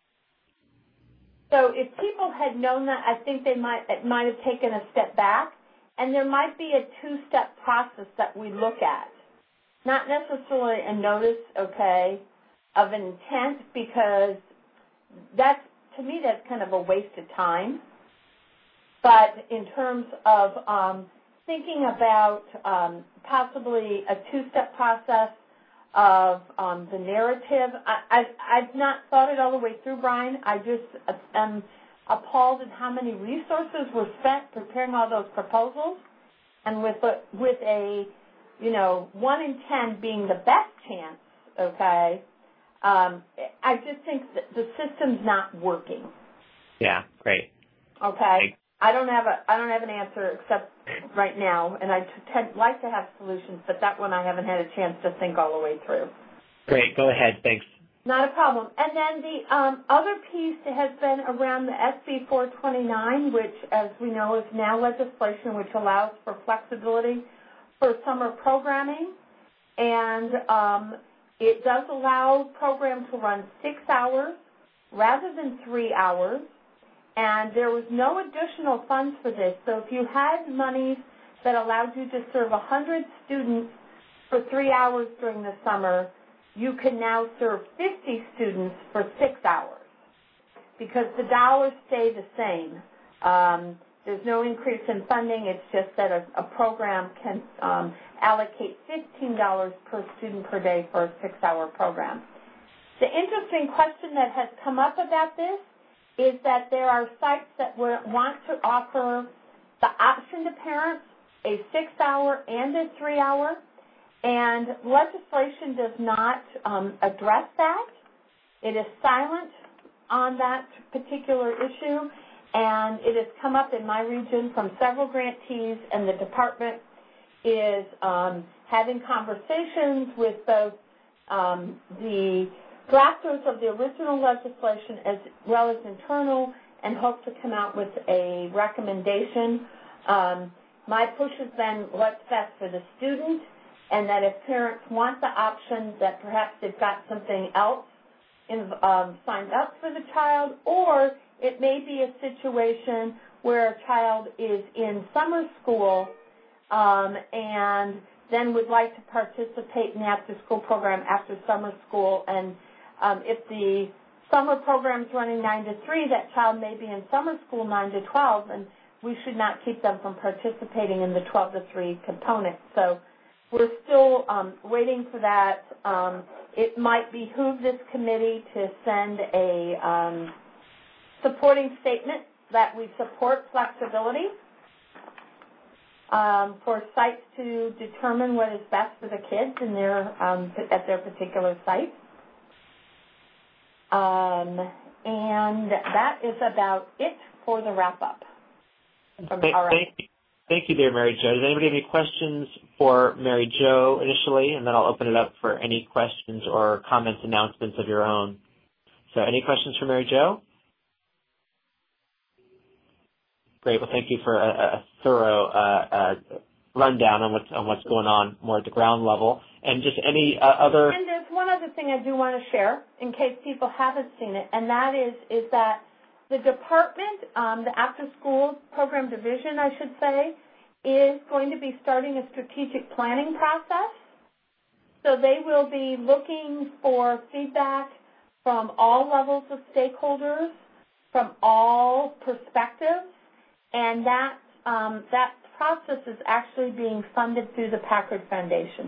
So if people had known that, I think they might it might have taken a step back, and there might be a two-step process that we look at. Not necessarily a notice, okay, of intent, because that's, to me, that's kind of a waste of time. But in terms of um, thinking about um, possibly a two-step process of um, the narrative. I, I've, I've not thought it all the way through, Brian. I just am appalled at how many resources were spent preparing all those proposals, and with a, with a, you know, one in ten being the best chance, okay, um, I just think that the system's not working. Yeah, great. Okay. I don't have a I don't have an answer except right now, and I'd t- like to have solutions, but that one I haven't had a chance to think all the way through. Great. Go ahead. Thanks. Not a problem. And then the um, other piece has been around the S B four twenty-nine, which, as we know, is now legislation which allows for flexibility for summer programming. And um, it does allow programs to run six hours rather than three hours. And there was no additional funds for this. So if you had monies that allowed you to serve one hundred students for three hours during the summer, you can now serve fifty students for six hours because the dollars stay the same. Um, there's no increase in funding. It's just that a, a program can um, allocate fifteen dollars per student per day for a six-hour program. The interesting question that has come up about this is that there are sites that want to offer the option to parents a six-hour and a three-hour, and legislation does not um, address that. It is silent on that particular issue, and it has come up in my region from several grantees, and the department is um, having conversations with both um, the drafters of the original legislation as well as internal, and hope to come out with a recommendation. Um, my push has been what's best for the student, and that if parents want the option that perhaps they've got something else in, um, signed up for the child, or it may be a situation where a child is in summer school um, and then would like to participate in the after-school program after summer school. And um, if the summer program is running nine to three, that child may be in summer school nine to twelve, and we should not keep them from participating in the twelve to three component. So we're still um, waiting for that. Um, it might behoove this committee to send a um, supporting statement that we support flexibility um, for sites to determine what is best for the kids in their, um, at their particular site. Um, and that is about it for the wrap-up. From Thank, our thank you. Thank you there, Mary Jo. Does anybody have any questions for Mary Jo initially? And then I'll open it up for any questions or comments, announcements of your own. So any questions for Mary Jo? Great. Well, thank you for a, a thorough uh, uh, rundown on what's, on what's going on more at the ground level. And just any uh, other... And there's one other thing I do want to share in case people haven't seen it, and that is, is that the department, um, the after-school program division, I should say, is going to be starting a strategic planning process. So they will be looking for feedback from all levels of stakeholders, from all perspectives, and that, um, that process is actually being funded through the Packard Foundation.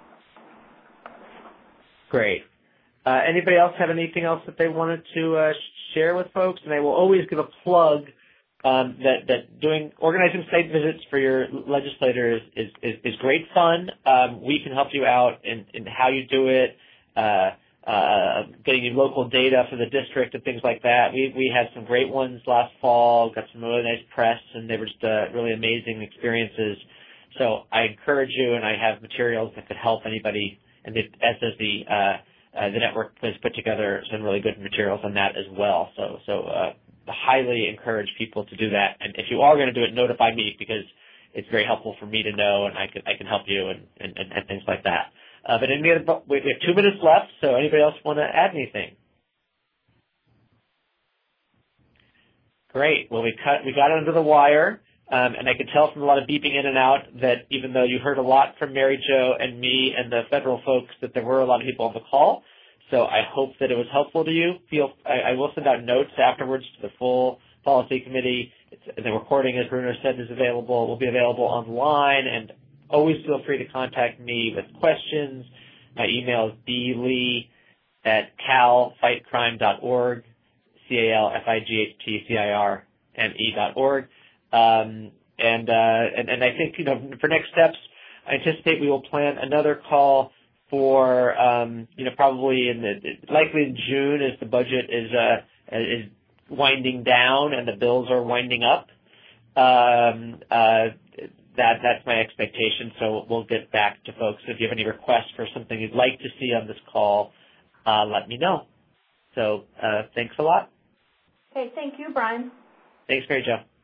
Great. Uh, anybody else have anything else that they wanted to uh, share with folks? And I will always give a plug um, that, that doing organizing site visits for your legislators is, is, is great fun. Um, we can help you out in, in how you do it, uh, uh, getting you local data for the district and things like that. We, we had some great ones last fall, got some really nice press, and they were just uh, really amazing experiences. So I encourage you, and I have materials that could help anybody, and the, as does the uh, Uh, the network has put together some really good materials on that as well. So, so uh, highly encourage people to do that. And if you are going to do it, notify me because it's very helpful for me to know, and I can I can help you and, and, and things like that. Uh, but any other, we have two minutes left. So, anybody else want to add anything? Great. Well, we cut we got it under the wire. Um, and I could tell from a lot of beeping in and out that even though you heard a lot from Mary Jo and me and the federal folks, that there were a lot of people on the call. So I hope that it was helpful to you. Feel I, I will send out notes afterwards to the full policy committee. It's, the recording, as Bruno said, is available. Will be available online, and always feel free to contact me with questions. My email is blee at cal fight crime dot org, C A L F I G H T C I R M E dot org. Um, and, uh, and, and I think, you know, for next steps, I anticipate we will plan another call for, um, you know, probably in the, likely in June as the budget is, uh, is winding down and the bills are winding up. Um, uh, that that's my expectation. So we'll get back to folks. If you have any requests for something you'd like to see on this call, uh, let me know. So uh, thanks a lot. Okay, thank you, Brian. Thanks, Mary Jo.